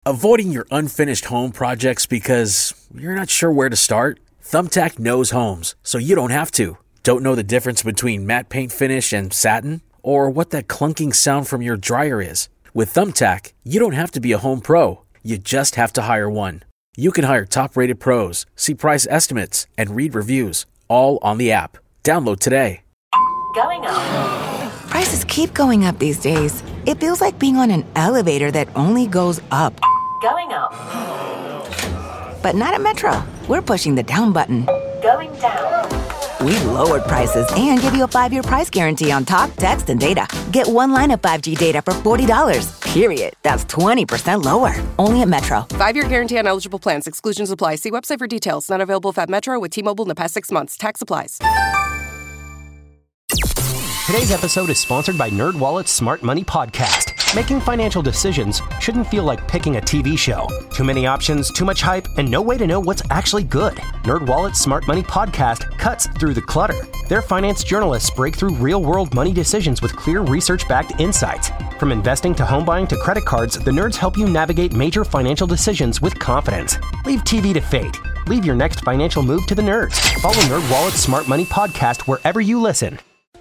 Avoiding your unfinished home projects because you're not sure where to start? Thumbtack knows homes, so you don't have to. Don't know the difference between matte paint finish and satin? Or what that clunking sound from your dryer is? With Thumbtack, you don't have to be a home pro. You just have to hire one. You can hire top-rated pros, see price estimates, and read reviews, all on the app. Download today. Going up. Prices keep going up these days. It feels like being on an elevator that only goes up. Going up. But not at Metro. We're pushing the down button. Going down. We've lowered prices and give you a 5-year price guarantee on talk, text, and data. Get one line of 5G data for $40, period. That's 20% lower. Only at Metro. 5-year guarantee on eligible plans. Exclusions apply. See website for details. Not available if at Metro with T-Mobile in the past 6 months. Tax applies. Today's episode is sponsored by NerdWallet's Smart Money Podcast. Making financial decisions shouldn't feel like picking a TV show. Too many options, too much hype, and no way to know what's actually good. NerdWallet's Smart Money Podcast cuts through the clutter. Their finance journalists break through real-world money decisions with clear research-backed insights. From investing to home buying to credit cards, the nerds help you navigate major financial decisions with confidence. Leave TV to fate. Leave your next financial move to the nerds. Follow NerdWallet's Smart Money Podcast wherever you listen.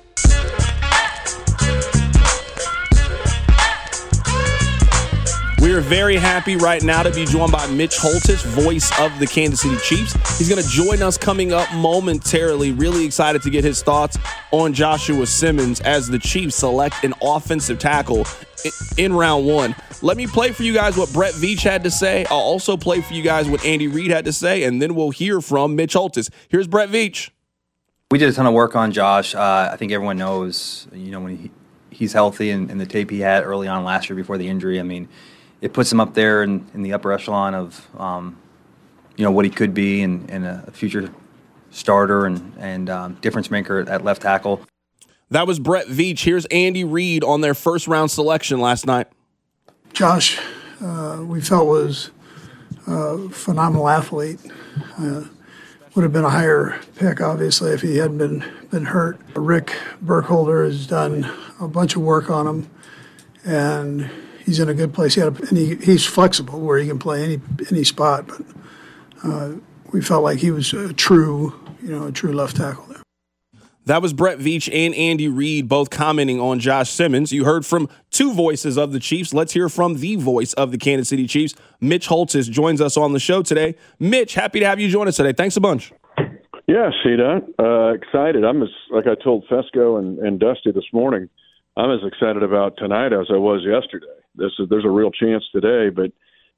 We are very happy right now to be joined by Mitch Holthus, voice of the Kansas City Chiefs. He's going to join us coming up momentarily. Really excited to get his thoughts on Joshua Simmons as the Chiefs select an offensive tackle in round one. Let me play for you guys what Brett Veach had to say. I'll also play for you guys what Andy Reid had to say, and then we'll hear from Mitch Holthus. Here's Brett Veach. We did a ton of work on Josh. I think everyone knows, when he's healthy and the tape he had early on last year before the injury, it puts him up there in the upper echelon of, what he could be and a future starter and difference maker at left tackle. That was Brett Veach. Here's Andy Reid on their first-round selection last night. Josh, we felt was a phenomenal athlete. Would have been a higher pick, obviously, if he hadn't been hurt. Rick Burkholder has done a bunch of work on him, and he's in a good place. He's flexible where he can play any spot, but we felt like he was a true left tackle there. That was Brett Veach and Andy Reid both commenting on Josh Simmons. You heard from two voices of the Chiefs. Let's hear from the voice of the Kansas City Chiefs. Mitch Holthus joins us on the show today. Mitch, happy to have you join us today. Thanks a bunch. Yeah, CDOT. Excited. I'm like I told Fesco and Dusty this morning, I'm as excited about tonight as I was yesterday. There's a real chance today, but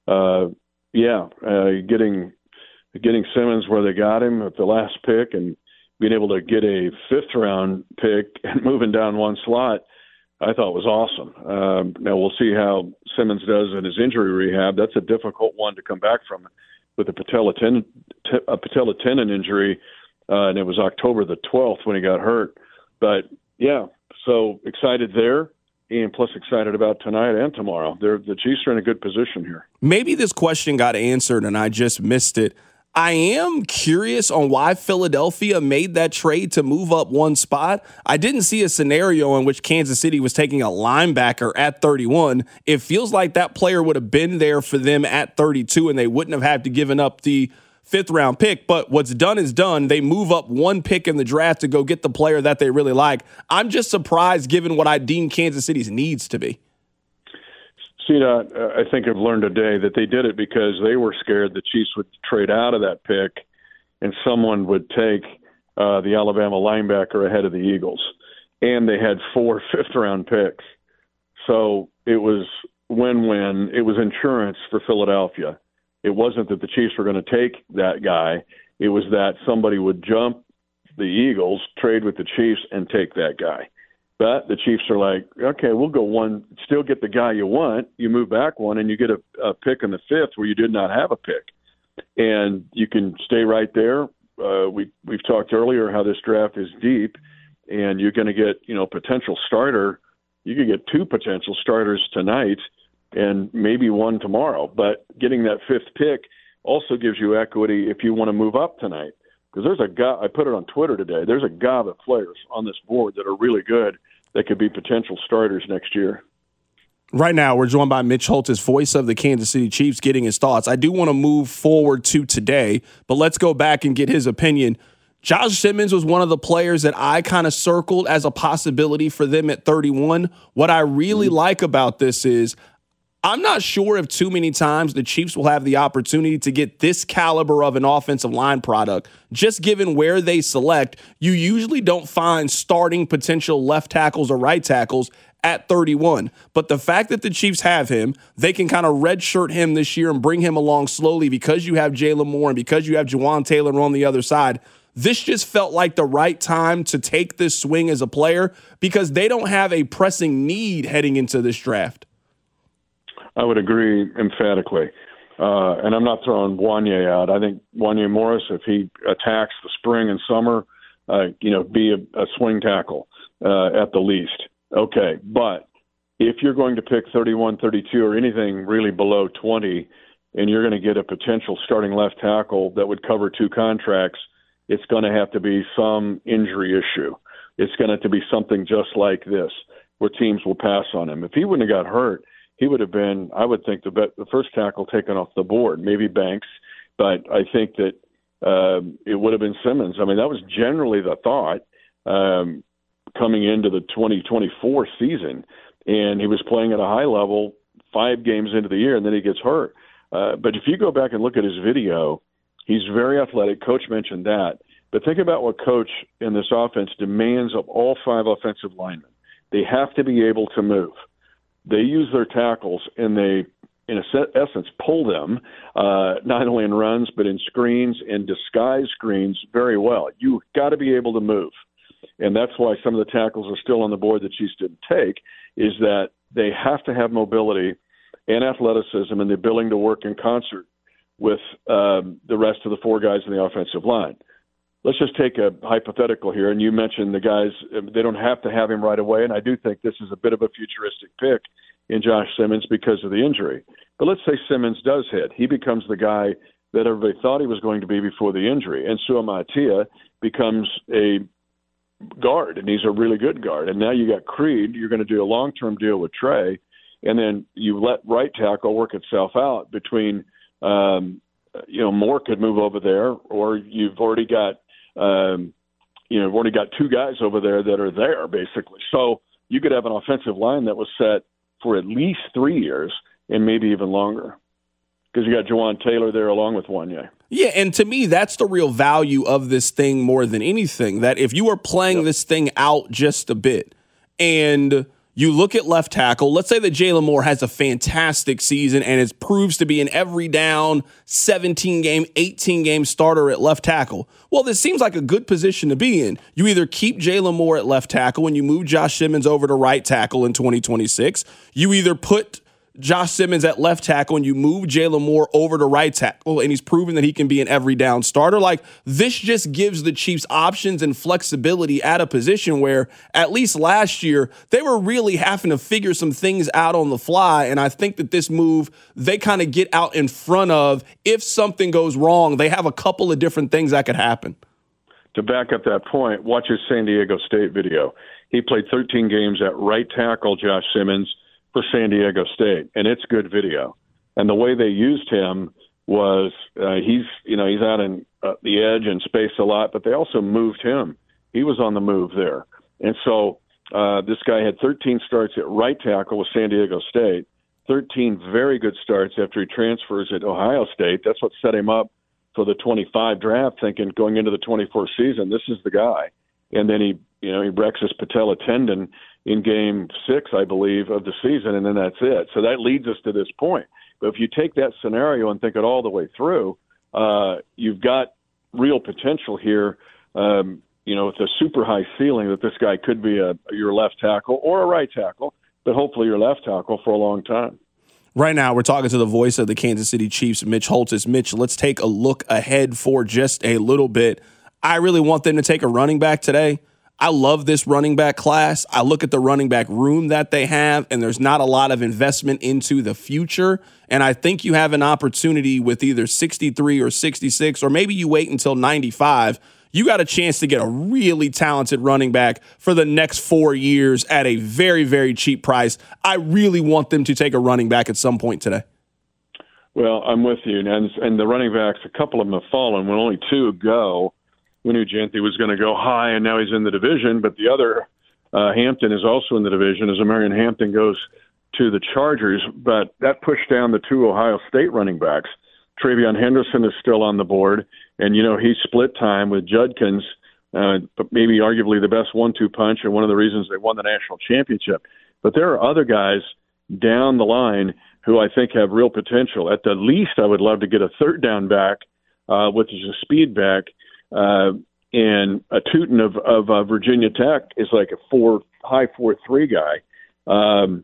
getting Simmons where they got him at the last pick and being able to get a 5th-round pick and moving down one slot, I thought was awesome. Now we'll see how Simmons does in his injury rehab. That's a difficult one to come back from with a patella tendon injury, and it was October the 12th when he got hurt. But yeah, so excited there. And plus excited about tonight and tomorrow. The Chiefs are in a good position here. Maybe this question got answered and I just missed it. I am curious on why Philadelphia made that trade to move up one spot. I didn't see a scenario in which Kansas City was taking a linebacker at 31. It feels like that player would have been there for them at 32 and they wouldn't have had to given up the 5th-round pick, but what's done is done. They move up one pick in the draft to go get the player that they really like. I'm just surprised given what I deem Kansas City's needs to be. See, I think I've learned today that they did it because they were scared the Chiefs would trade out of that pick and someone would take the Alabama linebacker ahead of the Eagles. And they had 4 5th-round picks. So it was win-win. It was insurance for Philadelphia. It wasn't that the Chiefs were going to take that guy. It was that somebody would jump the Eagles, trade with the Chiefs, and take that guy. But the Chiefs are like, okay, we'll go one, still get the guy you want. You move back one, and you get a pick in the 5th where you did not have a pick. And you can stay right there. We've talked earlier how this draft is deep, and you're going to get, potential starter. You could get 2 potential starters tonight and maybe 1 tomorrow. But getting that 5th pick also gives you equity if you want to move up tonight. Because there's a guy, I put it on Twitter today, there's a gob of players on this board that are really good that could be potential starters next year. Right now, we're joined by Mitch Holthus, voice of the Kansas City Chiefs, getting his thoughts. I do want to move forward to today, but let's go back and get his opinion. Josh Simmons was one of the players that I kind of circled as a possibility for them at 31. What I really like about this is I'm not sure if too many times the Chiefs will have the opportunity to get this caliber of an offensive line product. Just given where they select, you usually don't find starting potential left tackles or right tackles at 31. But the fact that the Chiefs have him, they can kind of redshirt him this year and bring him along slowly because you have Jalen Moore and because you have Jawaan Taylor on the other side. This just felt like the right time to take this swing as a player because they don't have a pressing need heading into this draft. I would agree emphatically. And I'm not throwing Wanya out. I think Wanya Morris, if he attacks the spring and summer, be a swing tackle at the least. Okay, but if you're going to pick 31, 32, or anything really below 20, and you're going to get a potential starting left tackle that would cover 2 contracts, it's going to have to be some injury issue. It's going to have to be something just like this, where teams will pass on him. If he wouldn't have got hurt, he would have been, I would think, the first tackle taken off the board, maybe Banks, but I think that it would have been Simmons. I mean, that was generally the thought coming into the 2024 season, and he was playing at a high level 5 games into the year, and then he gets hurt. But if you go back and look at his video, he's very athletic. Coach mentioned that. But think about what Coach in this offense demands of all 5 offensive linemen. They have to be able to move. They use their tackles, and they, in essence, pull them, not only in runs, but in screens and disguise screens very well. You've got to be able to move. And that's why some of the tackles are still on the board that Chiefs didn't take, is that they have to have mobility and athleticism and the ability to work in concert with the rest of the 4 guys in the offensive line. Let's just take a hypothetical here, and you mentioned the guys, they don't have to have him right away, and I do think this is a bit of a futuristic pick in Josh Simmons because of the injury. But let's say Simmons does hit. He becomes the guy that everybody thought he was going to be before the injury, and Suamaitea becomes a guard, and he's a really good guard. And now you got Creed. You're going to do a long-term deal with Trey, and then you let right tackle work itself out between Moore could move over there, or you've already got 2 guys over there that are there, basically. So you could have an offensive line that was set for at least 3 years and maybe even longer because you got Jawaan Taylor there along with Wanya. Yeah, and to me, that's the real value of this thing more than anything, that if you are playing this thing out just a bit and you look at left tackle, let's say that Jalen Moore has a fantastic season and it proves to be an every down 17-game, 18-game starter at left tackle. Well, this seems like a good position to be in. You either keep Jalen Moore at left tackle and you move Josh Simmons over to right tackle in 2026. You either put Josh Simmons at left tackle and you move Jalen Moore over to right tackle, and he's proven that he can be an every down starter. Like, this just gives the Chiefs options and flexibility at a position where, at least last year, they were really having to figure some things out on the fly. And I think that this move, they kind of get out in front of, if something goes wrong, they have a couple of different things that could happen. To back up that point, watch his San Diego State video. He played 13 games at right tackle, Josh Simmons, for San Diego State, and it's good video. And the way they used him was he's out in the edge and space a lot, but they also moved him. He was on the move there. And so this guy had 13 starts at right tackle with San Diego State, 13 very good starts after he transfers at Ohio State. That's what set him up for the 25 draft, thinking going into the 24 season, this is the guy. And then he breaks his patella tendon in game 6, I believe, of the season, and then that's it. So that leads us to this point. But if you take that scenario and think it all the way through, you've got real potential here, with a super high ceiling that this guy could be your left tackle or a right tackle, but hopefully your left tackle for a long time. Right now, we're talking to the voice of the Kansas City Chiefs, Mitch Holthus. Mitch, let's take a look ahead for just a little bit. I really want them to take a running back today. I love this running back class. I look at the running back room that they have, and there's not a lot of investment into the future. And I think you have an opportunity with either 63 or 66, or maybe you wait until 95. you got a chance to get a really talented running back for the next 4 years at a very, very cheap price. I really want them to take a running back at some point today. Well, I'm with you. And the running backs, a couple of them have fallen. When only two go, we knew Genthy was going to go high, and now he's in the division. But the other, Hampton, is also in the division as Marion Hampton goes to the Chargers. But that pushed down the two Ohio State running backs. Travion Henderson is still on the board. And, he split time with Judkins, but maybe arguably the best 1-2 punch and one of the reasons they won the national championship. But there are other guys down the line who I think have real potential. At the least, I would love to get a third down back, which is a speed back, and a Tootin of Virginia Tech is like a high 4.3 guy.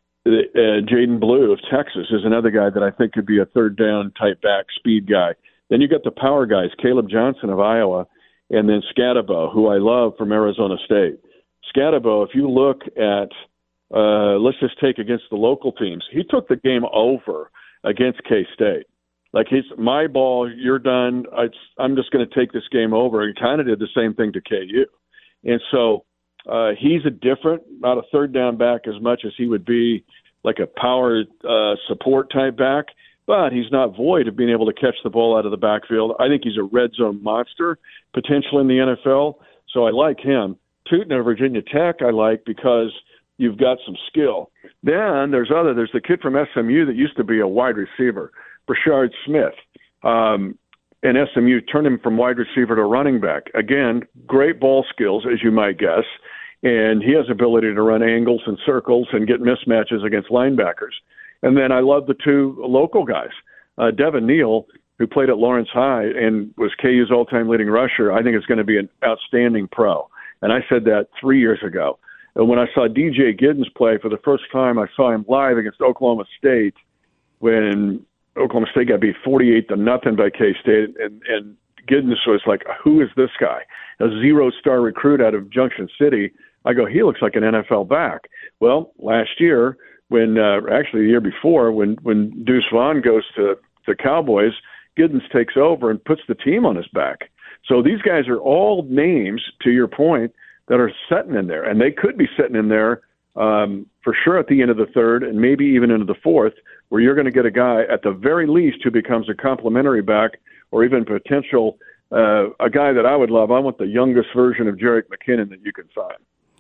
Jaden Blue of Texas is another guy that I think could be a third down type back, speed guy. Then you got the power guys, Caleb Johnson of Iowa, and then Scatabo, who I love from Arizona State. Scatabo, if you look at let's just take against the local teams. He took the game over against K-State. Like, he's my ball, you're done. I'm just going to take this game over. He kind of did the same thing to KU. And so he's not a third down back as much as he would be like a power support type back, but he's not void of being able to catch the ball out of the backfield. I think he's a red zone monster, potential in the NFL. So I like him. Tootin of Virginia Tech I like because you've got some skill. Then there's the kid from SMU that used to be a wide receiver, Brashard Smith. And SMU turned him from wide receiver to running back. Again, great ball skills, as you might guess. And he has ability to run angles and circles and get mismatches against linebackers. And then I love the two local guys. Devin Neal, who played at Lawrence High and was KU's all-time leading rusher, I think is going to be an outstanding pro. And I said that 3 years ago. And when I saw DJ Giddens play for the first time, I saw him live against Oklahoma State when Oklahoma State got beat 48-0 by K-State. And Giddens was like, who is this guy? A 0-star recruit out of Junction City. I go, he looks like an NFL back. Well, last year, actually the year before, when Deuce Vaughn goes to the Cowboys, Giddens takes over and puts the team on his back. So these guys are all names, to your point, that are sitting in there. And they could be sitting in there for sure at the end of the third and maybe even into the fourth, where you're going to get a guy at the very least who becomes a complementary back or even potential a guy that I would love. I want the youngest version of Jerick McKinnon that you can sign.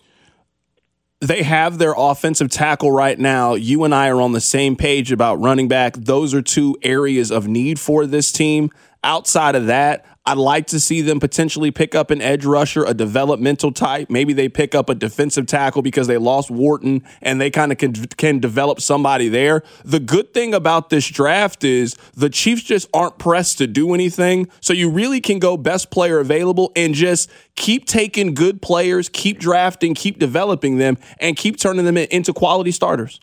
They have their offensive tackle right now. You and I are on the same page about running back. Those are two areas of need for this team. Outside of that, I'd like to see them potentially pick up an edge rusher, a developmental type. Maybe they pick up a defensive tackle because they lost Wharton and they kind of can develop somebody there. The good thing about this draft is the Chiefs just aren't pressed to do anything. So you really can go best player available and just keep taking good players, keep drafting, keep developing them, and keep turning them into quality starters.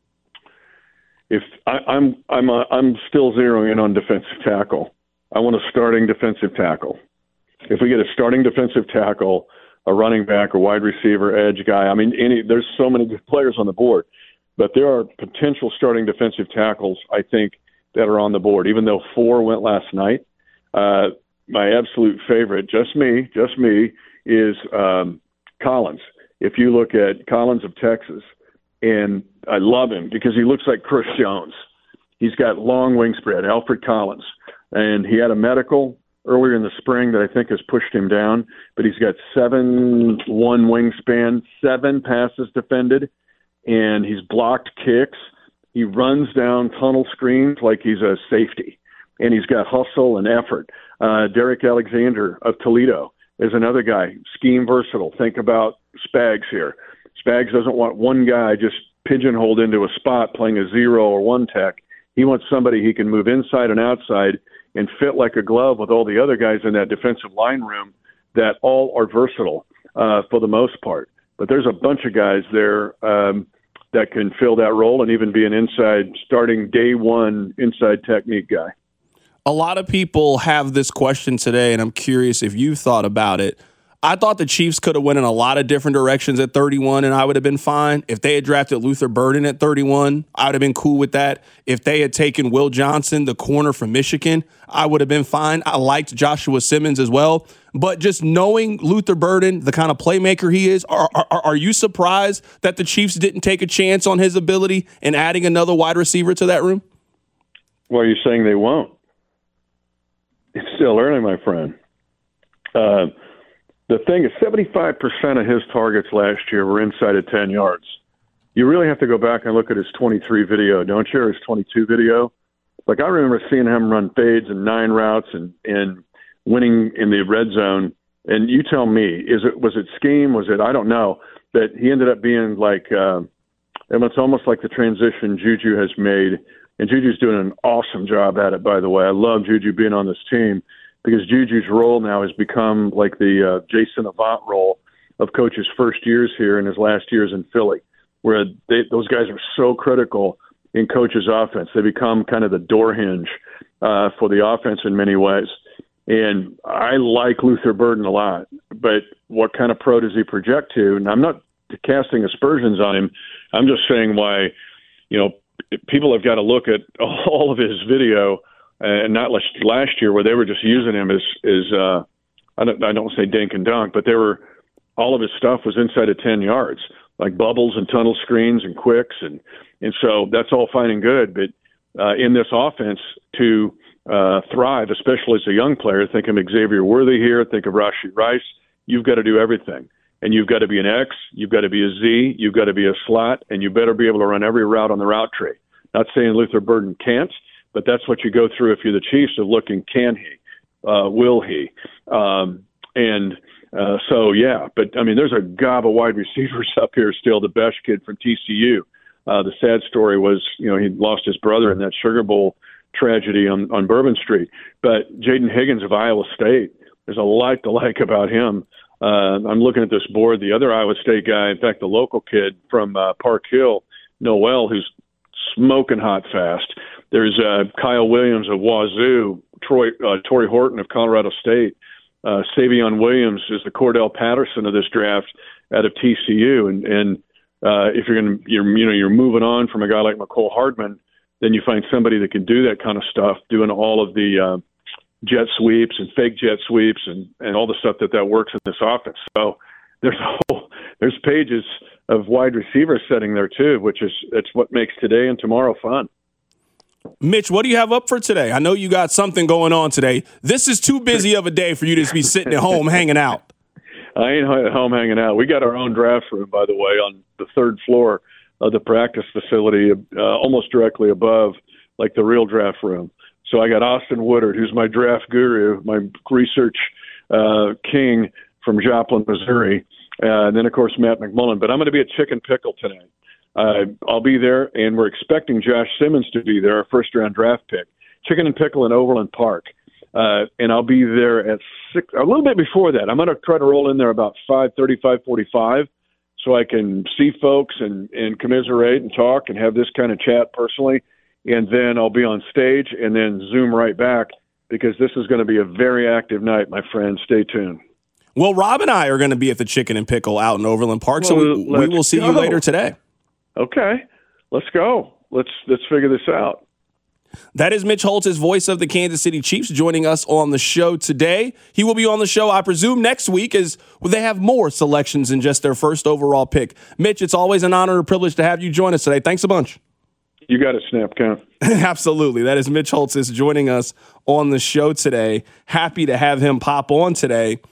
If I'm still zeroing in on defensive tackle. I want a starting defensive tackle. If we get a starting defensive tackle, a running back, a wide receiver, edge guy, I mean, there's so many good players on the board, but there are potential starting defensive tackles, I think, that are on the board, even though 4 went last night. My absolute favorite, just me, is Collins. If you look at Collins of Texas, and I love him because he looks like Chris Jones. He's got long wingspread, Alfred Collins. And he had a medical earlier in the spring that I think has pushed him down, but he's got 7'1" wingspan, 7 passes defended, and he's blocked kicks. He runs down tunnel screens like he's a safety, and he's got hustle and effort. Derek Alexander of Toledo is another guy, scheme versatile. Think about Spags here. Spags doesn't want one guy just pigeonholed into a spot playing a 0 or 1 tech. He wants somebody he can move inside and outside and fit like a glove with all the other guys in that defensive line room that all are versatile for the most part. But there's a bunch of guys there that can fill that role and even be an inside, starting day one inside technique guy. A lot of people have this question today, and I'm curious if you've thought about it. I thought the Chiefs could have went in a lot of different directions at 31, and I would have been fine. If they had drafted Luther Burden at 31, I would have been cool with that. If they had taken Will Johnson, the corner from Michigan, I would have been fine. I liked Joshua Simmons as well. But just knowing Luther Burden, the kind of playmaker he is, are you surprised that the Chiefs didn't take a chance on his ability and adding another wide receiver to that room? Well, you're saying they won't. It's still early, my friend. The thing is, 75% of his targets last year were inside of 10 yards. You really have to go back and look at his 23 video, don't you, or his 22 video? Like, I remember seeing him run fades and 9 routes and winning in the red zone. And you tell me, was it scheme? Was it, I don't know. But he ended up being like, it's almost like the transition Juju has made. And Juju's doing an awesome job at it, by the way. I love Juju being on this team, because Juju's role now has become like the Jason Avant role of Coach's first years here and his last years in Philly, where those guys are so critical in Coach's offense. They become kind of the door hinge for the offense in many ways. And I like Luther Burden a lot, but what kind of pro does he project to? And I'm not casting aspersions on him. I'm just saying why, people have got to look at all of his video, and not last year where they were just using him as I don't say dink and dunk, but all of his stuff was inside of 10 yards, like bubbles and tunnel screens and quicks. And so that's all fine and good. But in this offense to thrive, especially as a young player, think of Xavier Worthy here, think of Rashee Rice, you've got to do everything. And you've got to be an X, you've got to be a Z, you've got to be a slot, and you better be able to run every route on the route tree. Not saying Luther Burden can't, but that's what you go through if you're the Chiefs, of looking, can he? Will he? So, yeah. But, I mean, there's a gob of wide receivers up here still. The Besh kid from TCU. The sad story was, he lost his brother in that Sugar Bowl tragedy on Bourbon Street. But Jaden Higgins of Iowa State, there's a lot to like about him. I'm looking at this board. The other Iowa State guy, in fact, the local kid from Park Hill, Noel, who's smoking hot fast. There's Kyle Williams of Wazoo, Torrey Horton of Colorado State. Savion Williams is the Cordell Patterson of this draft out of TCU. And if you're moving on from a guy like McCole Hardman, then you find somebody that can do that kind of stuff, doing all of the jet sweeps and fake jet sweeps and all the stuff that works in this offense. So there's pages of wide receiver setting there too, it's what makes today and tomorrow fun. Mitch, what do you have up for today? I know you got something going on today. This is too busy of a day for you to be sitting at home hanging out. I ain't at home hanging out. We got our own draft room, by the way, on the 3rd floor of the practice facility, almost directly above like the real draft room. So I got Austin Woodard, who's my draft guru, my research king from Joplin, Missouri, and then, of course, Matt McMullen. But I'm going to be at Chicken Pickle tonight. I'll be there, and we're expecting Josh Simmons to be there, our first-round draft pick. Chicken and Pickle in Overland Park. And I'll be there at 6, a little bit before that. I'm going to try to roll in there about 5:30, 5:45, so I can see folks and commiserate and talk and have this kind of chat personally. And then I'll be on stage and then Zoom right back, because this is going to be a very active night, my friend. Stay tuned. Well, Rob and I are going to be at the Chicken and Pickle out in Overland Park, so we will see you later today. Okay, let's go. Let's figure this out. That is Mitch Holtz, voice of the Kansas City Chiefs, joining us on the show today. He will be on the show, I presume, next week, as they have more selections than just their first overall pick. Mitch, it's always an honor and a privilege to have you join us today. Thanks a bunch. You got it, Snap Count. Absolutely. That is Mitch Holtz joining us on the show today. Happy to have him pop on today.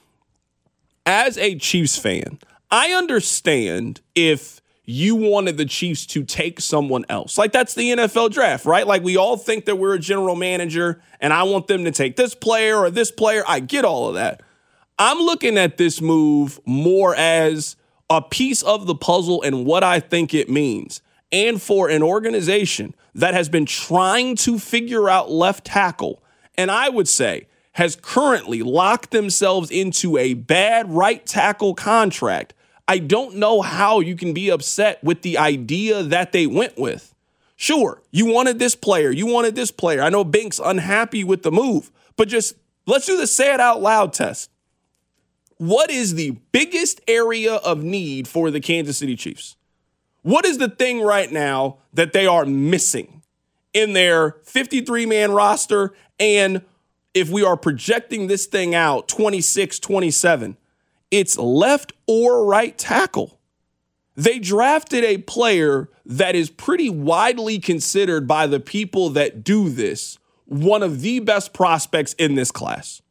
As a Chiefs fan, I understand if you wanted the Chiefs to take someone else. Like, that's the NFL draft, right? Like, we all think that we're a general manager and I want them to take this player or this player. I get all of that. I'm looking at this move more as a piece of the puzzle and what I think it means. And for an organization that has been trying to figure out left tackle, and I would say has currently locked themselves into a bad right tackle contract, I don't know how you can be upset with the idea that they went with. Sure, you wanted this player. I know Bink's unhappy with the move, but just let's do the say it out loud test. what is the biggest area of need for the Kansas City Chiefs? What is the thing right now that they are missing in their 53-man roster? And if we are projecting this thing out 26, 27, it's left or right tackle. They drafted a player that is pretty widely considered by the people that do this one of the best prospects in this class.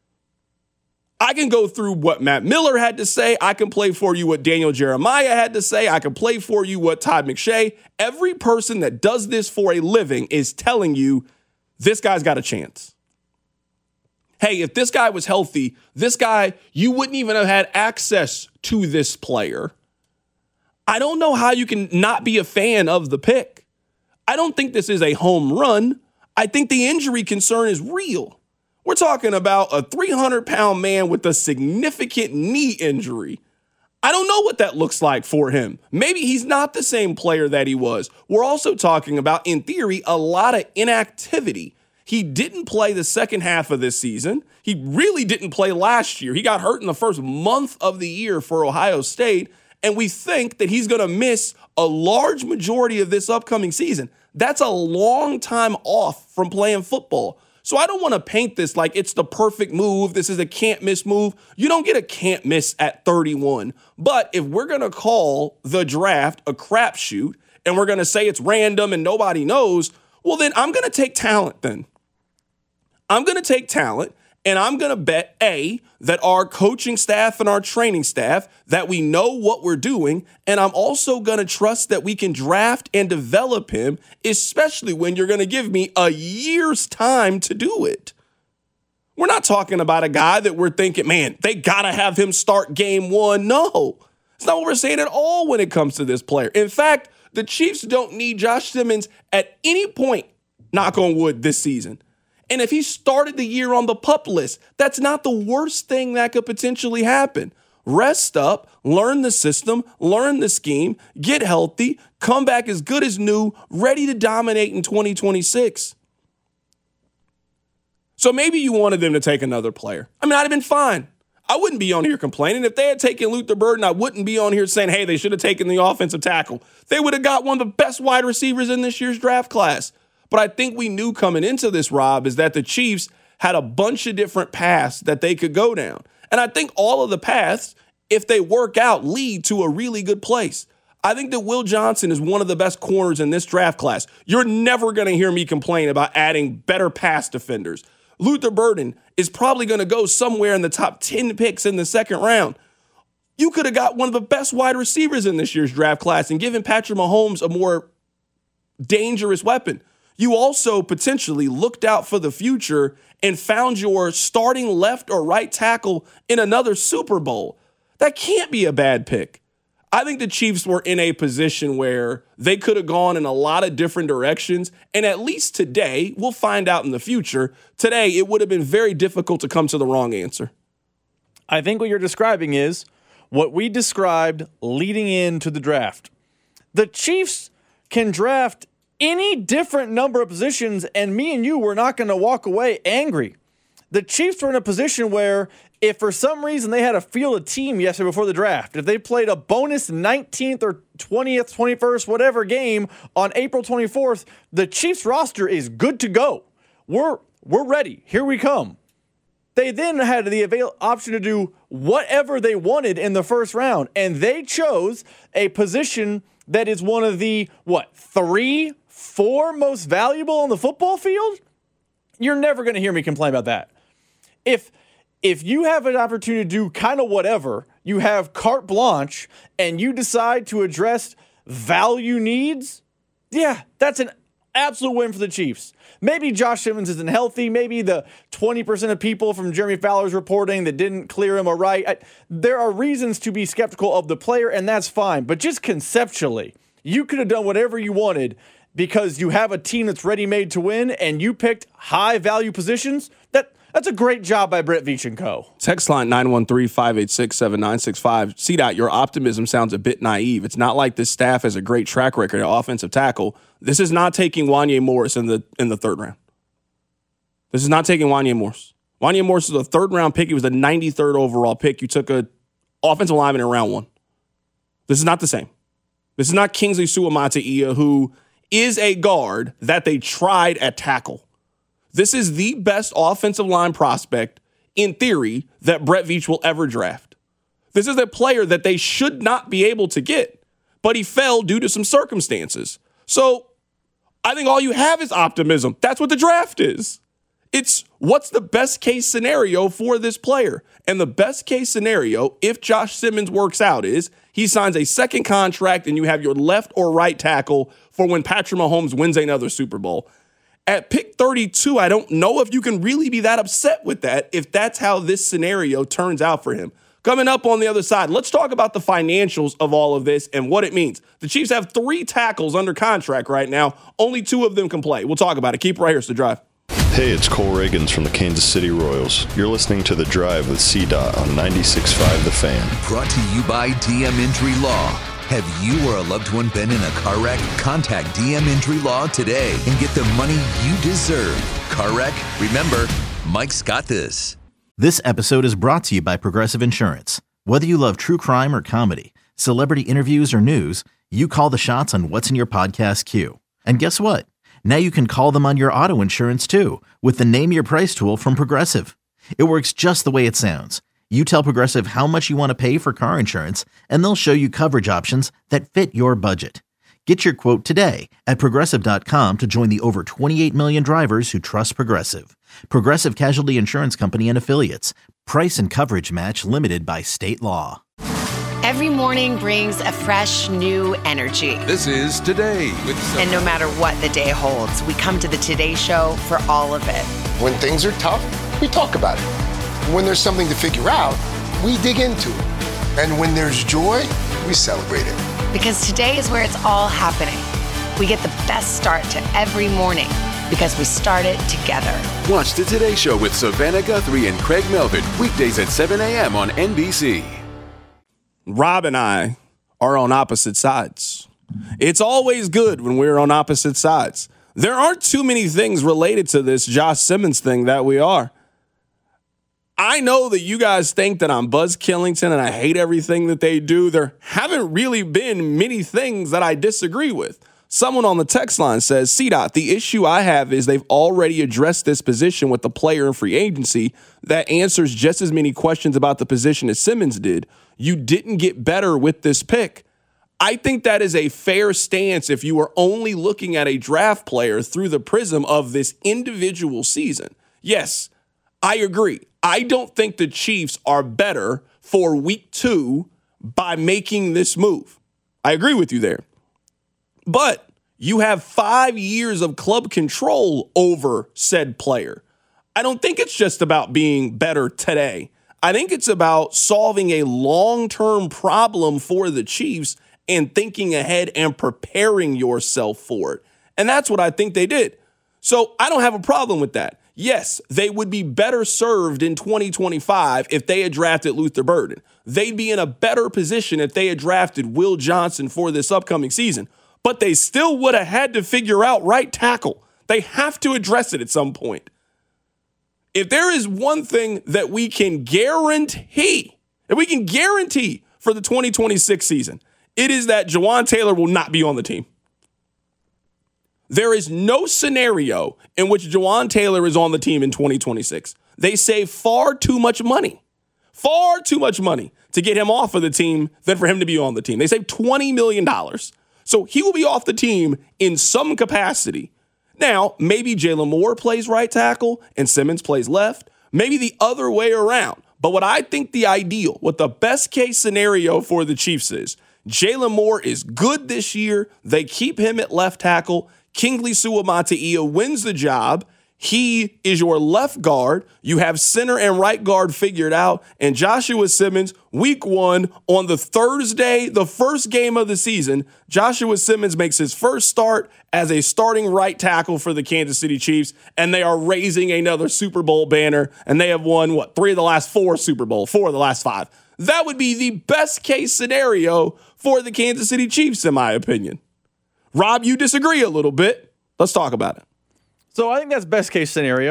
I can go through what Matt Miller had to say. I can play for you what Daniel Jeremiah had to say. I can play for you what Todd McShay. Every person that does this for a living is telling you this guy's got a chance. Hey, if this guy was healthy, this guy, you wouldn't even have had access to this player. I don't know how you can not be a fan of the pick. I don't think this is a home run. I think the injury concern is real. We're talking about a 300-pound man with a significant knee injury. I don't know what that looks like for him. Maybe he's not the same player that he was. We're also talking about, in theory, a lot of inactivity. He didn't play the second half of this season. He really didn't play last year. He got hurt in the first month of the year for Ohio State, and we think that he's going to miss a large majority of this upcoming season. That's a long time off from playing football. So I don't want to paint this like it's the perfect move. This is a can't miss move. You don't get a can't miss at 31. But if we're going to call the draft a crapshoot and we're going to say it's random and nobody knows, well, then I'm going to take talent then. I'm going to take talent. And I'm going to bet, A, that our coaching staff and our training staff, that we know what we're doing. And I'm also going to trust that we can draft and develop him, especially when you're going to give me a year's time to do it. We're not talking about a guy that we're thinking, man, they got to have him start game one. No, it's not what we're saying at all when it comes to this player. In fact, the Chiefs don't need Josh Simmons at any point, knock on wood, this season. And if he started the year on the PUP list, that's not the worst thing that could potentially happen. Rest up, learn the system, learn the scheme, get healthy, come back as good as new, ready to dominate in 2026. So maybe you wanted them to take another player. I mean, I'd have been fine. I wouldn't be on here complaining. If they had taken Luther Burden, I wouldn't be on here saying, hey, they should have taken the offensive tackle. They would have got one of the best wide receivers in this year's draft class. But I think we knew coming into this, Rob, is that the Chiefs had a bunch of different paths that they could go down. And I think all of the paths, if they work out, lead to a really good place. I think that Will Johnson is one of the best corners in this draft class. You're never going to hear me complain about adding better pass defenders. Luther Burden is probably going to go somewhere in the top 10 picks in the second round. You could have got one of the best wide receivers in this year's draft class and given Patrick Mahomes a more dangerous weapon. You also potentially looked out for the future and found your starting left or right tackle in another Super Bowl. That can't be a bad pick. I think the Chiefs were in a position where they could have gone in a lot of different directions. And at least today, we'll find out in the future, today it would have been very difficult to come to the wrong answer. I think what you're describing is what we described leading into the draft. The Chiefs can draft any different number of positions, and me and you were not going to walk away angry. The Chiefs were in a position where if for some reason they had a field a team yesterday before the draft, if they played a bonus 19th or 20th, 21st, whatever game on April 24th, the Chiefs roster is good to go. We're ready. Here we come. They then had the option to do whatever they wanted in the first round, and they chose a position that is one of the, 3, 4 most valuable on the football field? You're never going to hear me complain about that. If you have an opportunity to do kind of whatever, you have carte blanche, and you decide to address value needs, yeah, that's an absolute win for the Chiefs. Maybe Josh Simmons isn't healthy. Maybe the 20% of people from Jeremy Fowler's reporting that didn't clear him are right. There are reasons to be skeptical of the player, and that's fine. But just conceptually, you could have done whatever you wanted because you have a team that's ready-made to win, and you picked high-value positions. That's a great job by Brett Veach and Co. Text line 913-586-7965. CDOT, your optimism sounds a bit naive. It's not like this staff has a great track record at offensive tackle. This is not taking Wanya Morris in the third round. This is not taking Wanya Morris. Wanya Morris was a third-round pick. He was the 93rd overall pick. You took a offensive lineman in round 1. This is not the same. This is not Kingsley Suamataia, who is a guard that they tried at tackle. This is the best offensive line prospect, in theory, that Brett Veach will ever draft. This is a player that they should not be able to get, but he fell due to some circumstances. So I think all you have is optimism. That's what the draft is. It's what's the best case scenario for this player. And the best case scenario, if Josh Simmons works out, is he signs a second contract and you have your left or right tackle for when Patrick Mahomes wins another Super Bowl. At pick 32, I don't know if you can really be that upset with that if that's how this scenario turns out for him. Coming up on the other side, let's talk about the financials of all of this and what it means. The Chiefs have 3 tackles under contract right now. Only 2 of them can play. We'll talk about it. Keep right here. It's The Drive. Hey, it's Cole Reagans from the Kansas City Royals. You're listening to The Drive with CDOT on 96.5 The Fan. Brought to you by DM Injury Law. Have you or a loved one been in a car wreck? Contact DM Injury Law today and get the money you deserve. Car wreck? Remember, Mike's got this. This episode is brought to you by Progressive Insurance. Whether you love true crime or comedy, celebrity interviews or news, you call the shots on what's in your podcast queue. And guess what? Now you can call them on your auto insurance too with the Name Your Price tool from Progressive. It works just the way it sounds. You tell Progressive how much you want to pay for car insurance, and they'll show you coverage options that fit your budget. Get your quote today at Progressive.com to join the over 28 million drivers who trust Progressive. Progressive Casualty Insurance Company and Affiliates. Price and coverage match limited by state law. Every morning brings a fresh, new energy. This is Today with And no matter what the day holds, we come to the Today Show for all of it. When things are tough, we talk about it. When there's something to figure out, we dig into it. And when there's joy, we celebrate it. Because today is where it's all happening. We get the best start to every morning because we start it together. Watch the Today Show with Savannah Guthrie and Craig Melvin, weekdays at 7 a.m. on NBC. Rob and I are on opposite sides. It's always good when we're on opposite sides. There aren't too many things related to this Josh Simmons thing that we are. I know that you guys think that I'm Buzz Killington and I hate everything that they do. There haven't really been many things that I disagree with. Someone on the text line says, CDOT, the issue I have is they've already addressed this position with the player in free agency that answers just as many questions about the position as Simmons did. You didn't get better with this pick. I think that is a fair stance if you are only looking at a draft player through the prism of this individual season. Yes, I agree. I don't think the Chiefs are better for week 2 by making this move. I agree with you there. But you have 5 years of club control over said player. I don't think it's just about being better today. I think it's about solving a long-term problem for the Chiefs and thinking ahead and preparing yourself for it. And that's what I think they did. So I don't have a problem with that. Yes, they would be better served in 2025 if they had drafted Luther Burden. They'd be in a better position if they had drafted Will Johnson for this upcoming season. But they still would have had to figure out right tackle. They have to address it at some point. If there is one thing that we can guarantee for the 2026 season, it is that Jawaan Taylor will not be on the team. There is no scenario in which Jawaan Taylor is on the team in 2026. They save far too much money to get him off of the team than for him to be on the team. They save $20 million. So he will be off the team in some capacity. Now, maybe Jalen Moore plays right tackle and Simmons plays left. Maybe the other way around. But what I think what the best case scenario for the Chiefs is, Jalen Moore is good this year. They keep him at left tackle. Kingsley Suamataia wins the job. He is your left guard. You have center and right guard figured out. And Joshua Simmons, week 1, on the Thursday, the first game of the season, Joshua Simmons makes his first start as a starting right tackle for the Kansas City Chiefs. And they are raising another Super Bowl banner. And they have won, 3 of the last 4 Super Bowl, 4 of the last 5. That would be the best case scenario for the Kansas City Chiefs, in my opinion. Rob, you disagree a little bit. Let's talk about it. So I think that's best case scenario.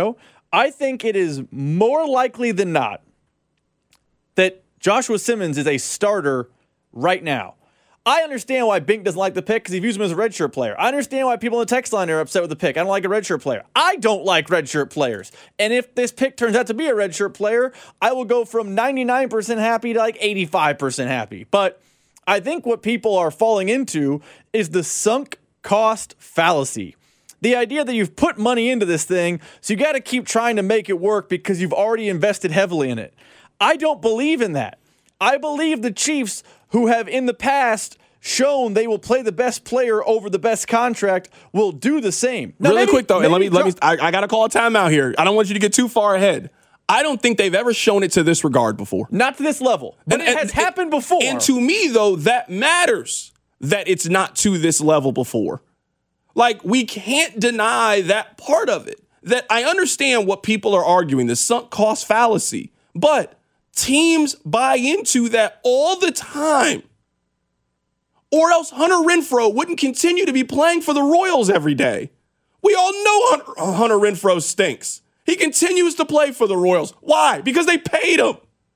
I think it is more likely than not that Joshua Simmons is a starter right now. I understand why Bink doesn't like the pick because he views him as a redshirt player. I understand why people in the text line are upset with the pick. I don't like a redshirt player. I don't like redshirt players. And if this pick turns out to be a redshirt player, I will go from 99% happy to like 85% happy. But I think what people are falling into is the sunk cost fallacy. The idea that you've put money into this thing, so you got to keep trying to make it work because you've already invested heavily in it. I don't believe in that. I believe the Chiefs, who have in the past shown they will play the best player over the best contract, will do the same. Now, really quick though, and I got to call a timeout here. I don't want you to get too far ahead. I don't think they've ever shown it to this regard before. Not to this level, but it has happened before. And to me though, that matters that it's not to this level before. Like, we can't deny that part of it. That I understand what people are arguing, the sunk cost fallacy, but teams buy into that all the time. Or else Hunter Renfrow wouldn't continue to be playing for the Royals every day. We all know Hunter Renfrow stinks. He continues to play for the Royals. Why? Because they paid him.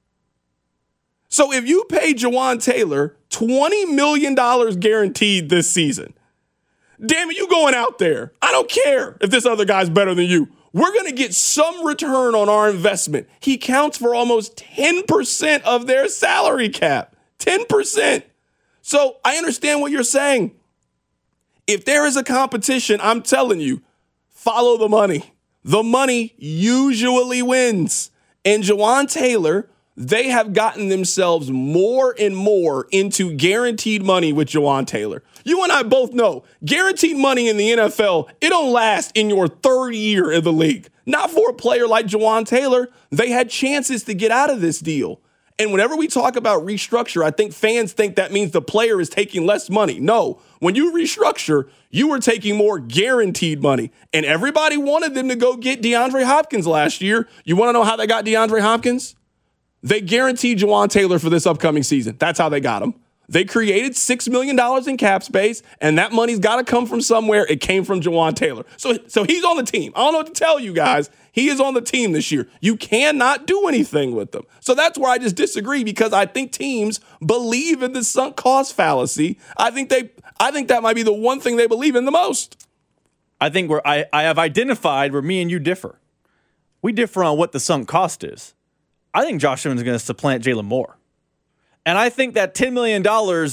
So if you pay Jawaan Taylor $20 million guaranteed this season, damn it, you going out there. I don't care if this other guy's better than you. We're going to get some return on our investment. He counts for almost 10% of their salary cap. 10%. So I understand what you're saying. If there is a competition, I'm telling you, follow the money. The money usually wins. And Jawaan Taylor, they have gotten themselves more and more into guaranteed money with Jawaan Taylor. You and I both know guaranteed money in the NFL, it don't last in your third year in the league. Not for a player like Jawaan Taylor. They had chances to get out of this deal. And whenever we talk about restructure, I think fans think that means the player is taking less money. No, when you restructure, you were taking more guaranteed money. And everybody wanted them to go get DeAndre Hopkins last year. You want to know how they got DeAndre Hopkins? They guaranteed Jawaan Taylor for this upcoming season. That's how they got him. They created $6 million in cap space, and that money's got to come from somewhere. It came from Jawaan Taylor. So he's on the team. I don't know what to tell you guys. He is on the team this year. You cannot do anything with them. So that's where I just disagree, because I think teams believe in the sunk cost fallacy. I think that might be the one thing they believe in the most. I think where I have identified where me and you differ. We differ on what the sunk cost is. I think Josh Simmons is going to supplant Jalen Moore. And I think that $10 million,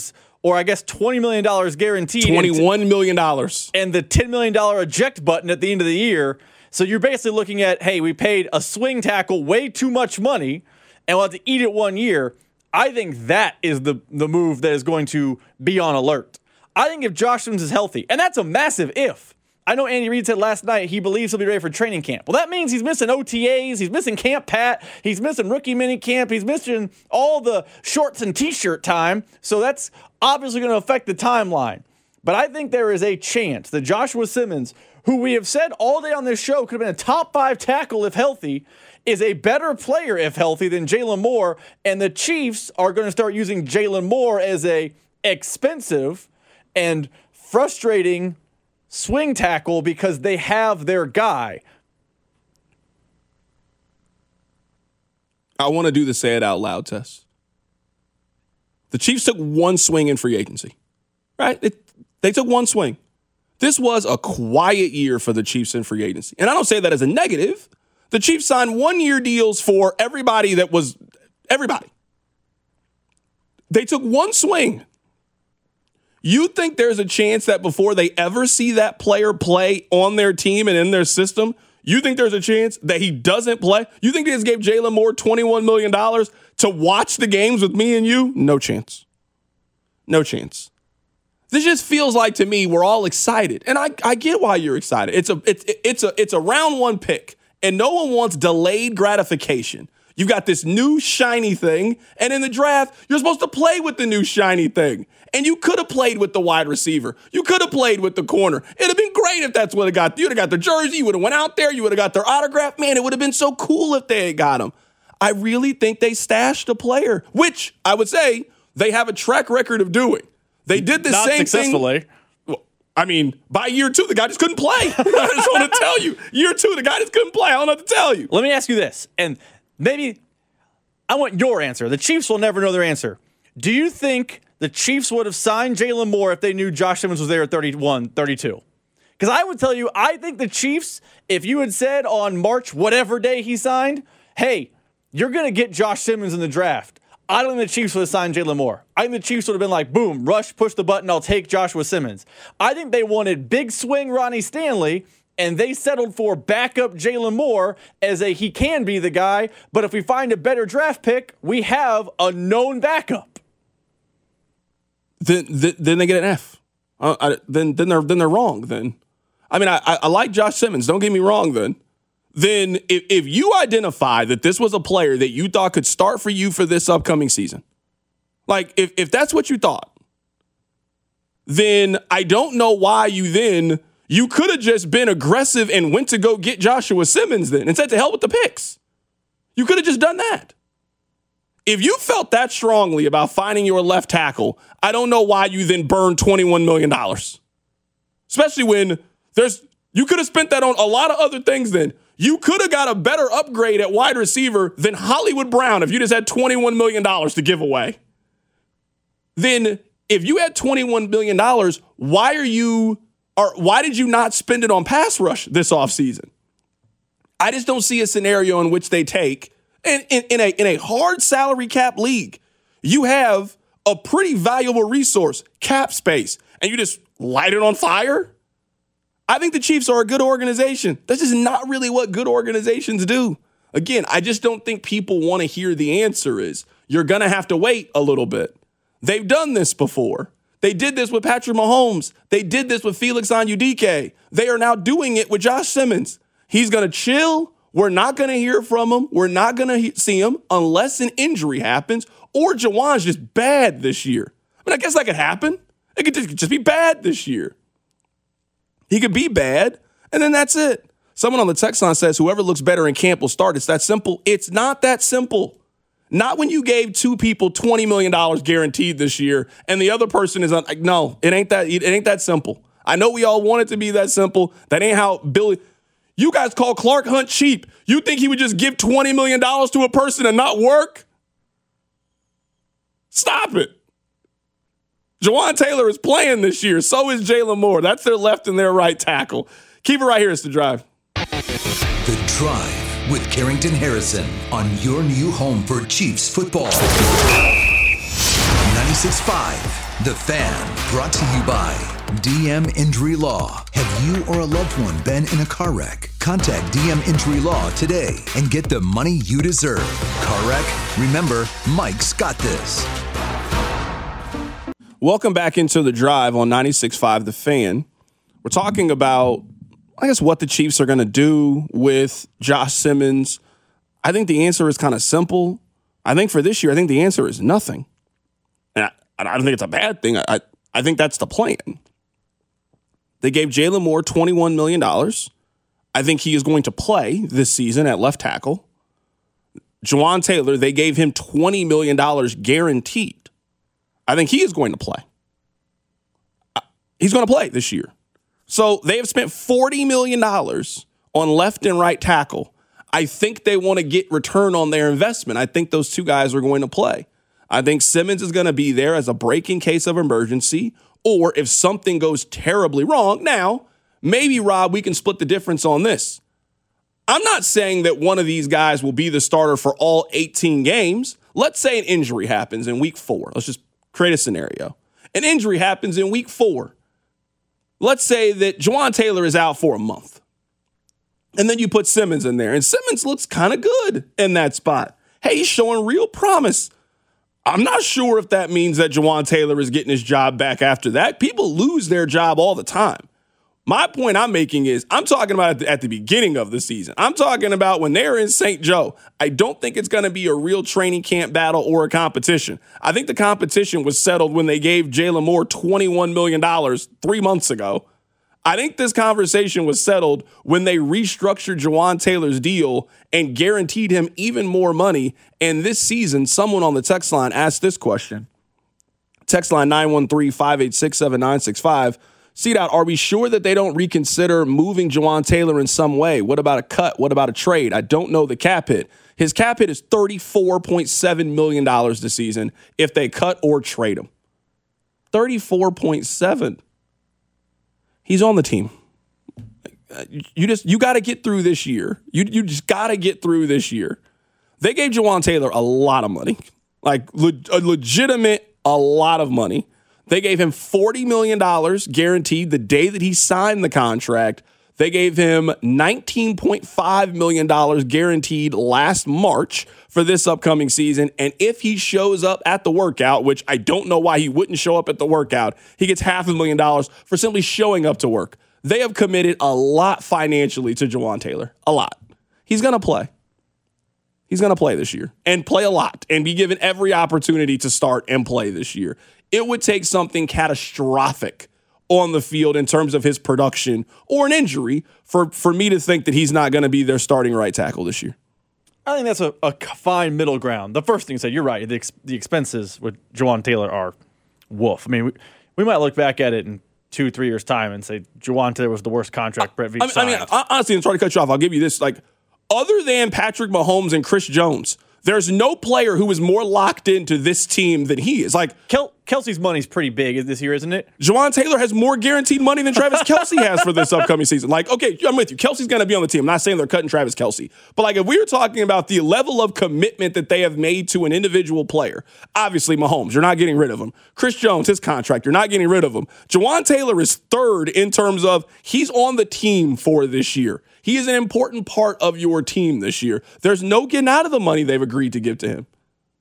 or I guess $20 million guaranteed. $21 million. And the $10 million eject button at the end of the year. So you're basically looking at, hey, we paid a swing tackle way too much money, and we'll have to eat it 1 year. I think that is the move that is going to be on alert. I think if Josh Simmons is healthy, and that's a massive if. I know Andy Reid said last night he believes he'll be ready for training camp. Well, that means he's missing OTAs, he's missing Camp Pat, he's missing rookie mini camp, he's missing all the shorts and t-shirt time. So that's obviously going to affect the timeline. But I think there is a chance that Joshua Simmons, who we have said all day on this show could have been a top 5 tackle if healthy, is a better player if healthy than Jalen Moore. And the Chiefs are going to start using Jalen Moore as a expensive and frustrating swing tackle because they have their guy. I want to do the say it out loud test. The Chiefs took one swing in free agency, right? They took one swing. This was a quiet year for the Chiefs in free agency. And I don't say that as a negative. The Chiefs signed 1-year deals for everybody that was everybody. They took one swing. You think there's a chance that before they ever see that player play on their team and in their system, you think there's a chance that he doesn't play? You think they just gave Jalen Moore $21 million to watch the games with me and you? No chance. No chance. This just feels like, to me, we're all excited. And I get why you're excited. It's a round 1 pick, and no one wants delayed gratification. You've got this new shiny thing, and in the draft, you're supposed to play with the new shiny thing. And you could have played with the wide receiver. You could have played with the corner. It'd have been great if that's what it got. You would have got their jersey. You would have went out there. You would have got their autograph. Man, it would have been so cool if they had got him. I really think they stashed a player, which I would say they have a track record of doing. They did the Not same successfully. thing. I mean, by year 2, the guy just couldn't play. I just want to tell you. Year 2, the guy just couldn't play. I don't know what to tell you. Let me ask you this, and maybe I want your answer. The Chiefs will never know their answer. Do you think the Chiefs would have signed Jalen Moore if they knew Josh Simmons was there at 31, 32? Because I would tell you, I think the Chiefs, if you had said on March whatever day he signed, hey, you're going to get Josh Simmons in the draft, I don't think the Chiefs would have signed Jalen Moore. I think the Chiefs would have been like, boom, rush, push the button, I'll take Joshua Simmons. I think they wanted big swing Ronnie Stanley, and they settled for backup Jalen Moore as he can be the guy, but if we find a better draft pick, we have a known backup. Then they get an F. Then they're wrong. Then, I mean, I like Josh Simmons. Don't get me wrong. Then if you identify that this was a player that you thought could start for you for this upcoming season, like if that's what you thought, then I don't know why you could have just been aggressive and went to go get Joshua Simmons then and said to hell with the picks. You could have just done that. If you felt that strongly about finding your left tackle, I don't know why you then burned $21 million. Especially when you could have spent that on a lot of other things then. You could have got a better upgrade at wide receiver than Hollywood Brown if you just had $21 million to give away. Then if you had $21 million, why did you not spend it on pass rush this offseason? I just don't see a scenario in which they take, in a hard salary cap league, you have a pretty valuable resource, cap space, and you just light it on fire? I think the Chiefs are a good organization. That's just not really what good organizations do. Again, I just don't think people want to hear the answer is you're going to have to wait a little bit. They've done this before. They did this with Patrick Mahomes. They did this with Felix Anudike. They are now doing it with Josh Simmons. He's going to chill. We're not going to hear from him. We're not going to see him unless an injury happens or Jawan's just bad this year. I mean, I guess that could happen. It could just be bad this year. He could be bad, and then that's it. Someone on the text line says, whoever looks better in camp will start. It's that simple. It's not that simple. Not when you gave two people $20 million guaranteed this year, and the other person is no, it ain't that simple. I know we all want it to be that simple. That ain't how Billy. You guys call Clark Hunt cheap. You think he would just give $20 million to a person and not work? Stop it. Jawan Taylor is playing this year. So is Jalen Moore. That's their left and their right tackle. Keep it right here. It's The Drive. The Drive with Carrington Harrison on your new home for Chiefs football. 96.5, The Fan, brought to you by DM Injury Law. Have you or a loved one been in a car wreck? Contact DM Injury Law today and get the money you deserve. Car wreck? Remember, Mike's got this. Welcome back into The Drive on 96.5 The Fan. We're talking about, I guess, what the Chiefs are going to do with Josh Simmons. I think the answer is kind of simple. I think for this year, I think the answer is nothing. And I don't think it's a bad thing. I think that's the plan. They gave Jalen Moore $21 million. I think he is going to play this season at left tackle. Jawan Taylor, they gave him $20 million guaranteed. I think he is going to play. He's going to play this year. So they have spent $40 million on left and right tackle. I think they want to get return on their investment. I think those two guys are going to play. I think Simmons is going to be there as a break in case of emergency, or if something goes terribly wrong. Now, maybe, Rob, we can split the difference on this. I'm not saying that one of these guys will be the starter for all 18 games. Let's say an injury happens in week 4. Let's just create a scenario. An injury happens in week 4. Let's say that Jawan Taylor is out for a month. And then you put Simmons in there. And Simmons looks kind of good in that spot. Hey, he's showing real promise. I'm not sure if that means that Jawan Taylor is getting his job back after that. People lose their job all the time. My point I'm making is I'm talking about at the beginning of the season. I'm talking about when they're in St. Joe. I don't think it's going to be a real training camp battle or a competition. I think the competition was settled when they gave Jalen Moore $21 million 3 months ago. I think this conversation was settled when they restructured Jawan Taylor's deal and guaranteed him even more money. And this season, someone on the text line asked this question. Text line 913-586-7965. C-Dot, are we sure that they don't reconsider moving Jawaan Taylor in some way? What about a cut? What about a trade? I don't know the cap hit. His cap hit is $34.7 million this season if they cut or trade him. 34.7. He's on the team. You got to get through this year. You just got to get through this year. They gave Jawaan Taylor a lot of money, like a legitimate a lot of money. They gave him $40 million guaranteed the day that he signed the contract. They gave him $19.5 million guaranteed last March for this upcoming season. And if he shows up at the workout, which I don't know why he wouldn't show up at the workout, he gets $500,000 for simply showing up to work. They have committed a lot financially to Jawaan Taylor. A lot. He's going to play. He's going to play this year and play a lot and be given every opportunity to start and play this year. It would take something catastrophic on the field in terms of his production or an injury for me to think that he's not going to be their starting right tackle this year. I think that's a fine middle ground. The first thing you said, you're right. The expenses with Jawaan Taylor are woof. I mean, we might look back at it in 2-3 years' time and say Jawaan Taylor was the worst contract Brett Veach signed. I mean, honestly, I'm trying to cut you off. I'll give you this. Like, other than Patrick Mahomes and Chris Jones, there's no player who is more locked into this team than he is. Like, Kelsey's money's pretty big this year, isn't it? Jawaan Taylor has more guaranteed money than Travis Kelce has for this upcoming season. Like, okay, I'm with you. Kelsey's going to be on the team. I'm not saying they're cutting Travis Kelce. But, like, if we were talking about the level of commitment that they have made to an individual player, obviously Mahomes, you're not getting rid of him. Chris Jones, his contract, you're not getting rid of him. Jawaan Taylor is third in terms of he's on the team for this year. He is an important part of your team this year. There's no getting out of the money they've agreed to give to him.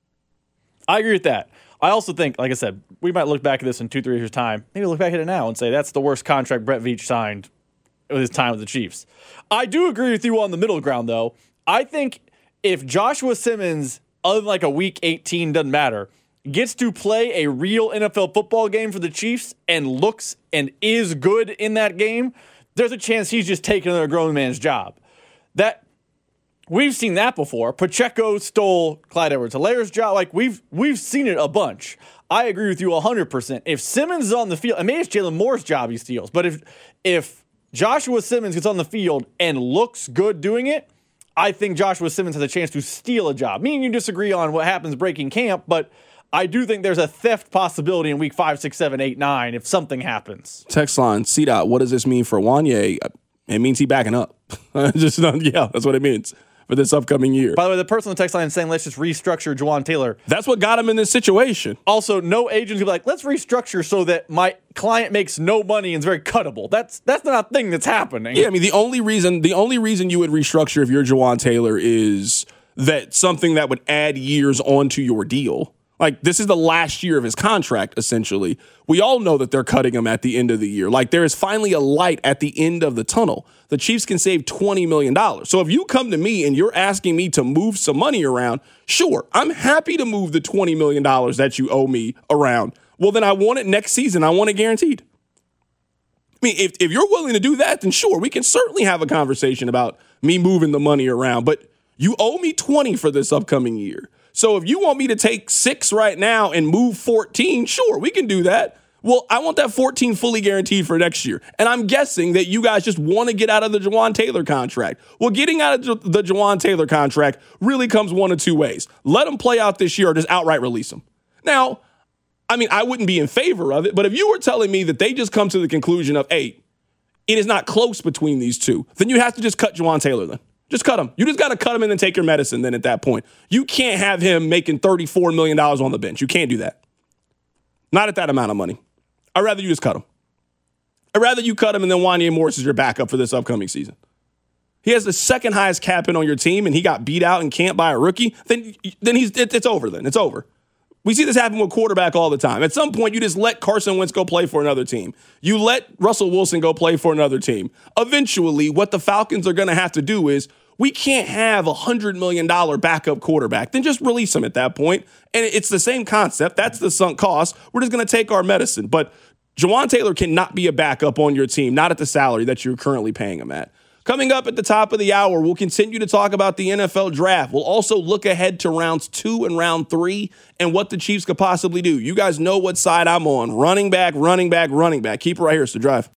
I agree with that. I also think, like I said, we might look back at this in 2-3 years' time. Maybe look back at it now and say that's the worst contract Brett Veach signed with his time with the Chiefs. I do agree with you on the middle ground, though. I think if Joshua Simmons, other than like a Week 18, doesn't matter, gets to play a real NFL football game for the Chiefs and looks and is good in that game, there's a chance he's just taking another grown man's job. That we've seen that before. Pacheco stole Clyde Edwards-Hilaire's job. Like we've seen it a bunch. I agree with you 100%. If Simmons is on the field, and maybe it's Jalen Moore's job he steals, but if Joshua Simmons gets on the field and looks good doing it, I think Joshua Simmons has a chance to steal a job. Me and you disagree on what happens breaking camp, but I do think there's a theft possibility in week 5, 6, 7, 8, 9 if something happens. Text line, C-Dot, what does this mean for Wanye? It means he backing up. Yeah, that's what it means for this upcoming year. By the way, the person on the text line is saying, let's just restructure Jawaan Taylor. That's what got him in this situation. Also, no agent's gonna be like, let's restructure so that my client makes no money and is very cuttable. That's not a thing that's happening. Yeah, I mean, the only reason you would restructure if you're Jawaan Taylor is that something that would add years onto your deal. Like, this is the last year of his contract, essentially. We all know that they're cutting him at the end of the year. Like, there is finally a light at the end of the tunnel. The Chiefs can save $20 million. So if you come to me and you're asking me to move some money around, sure, I'm happy to move the $20 million that you owe me around. Well, then I want it next season. I want it guaranteed. I mean, if you're willing to do that, then sure, we can certainly have a conversation about me moving the money around. But you owe me 20 for this upcoming year. So if you want me to take 6 right now and move 14, sure, we can do that. Well, I want that 14 fully guaranteed for next year. And I'm guessing that you guys just want to get out of the Jawaan Taylor contract. Well, getting out of the Jawaan Taylor contract really comes one of two ways. Let him play out this year or just outright release him. Now, I mean, I wouldn't be in favor of it, but if you were telling me that they just come to the conclusion of, hey, it is not close between these two, then you have to just cut Jawaan Taylor then. Just cut him. You just got to cut him and then take your medicine then at that point. You can't have him making $34 million on the bench. You can't do that. Not at that amount of money. I'd rather you just cut him. I'd rather you cut him and then Wanye Morris is your backup for this upcoming season. He has the second highest cap hit on your team and he got beat out in camp by a rookie, then it's over then. It's over. We see this happen with quarterback all the time. At some point, you just let Carson Wentz go play for another team. You let Russell Wilson go play for another team. Eventually, what the Falcons are going to have to do is, we can't have a $100 million backup quarterback. Then just release him at that point. And it's the same concept. That's the sunk cost. We're just going to take our medicine. But Jawaan Taylor cannot be a backup on your team, not at the salary that you're currently paying him at. Coming up at the top of the hour, we'll continue to talk about the NFL draft. We'll also look ahead to rounds 2 and round 3 and what the Chiefs could possibly do. You guys know what side I'm on. Running back, running back, running back. Keep it right here. It's The Drive.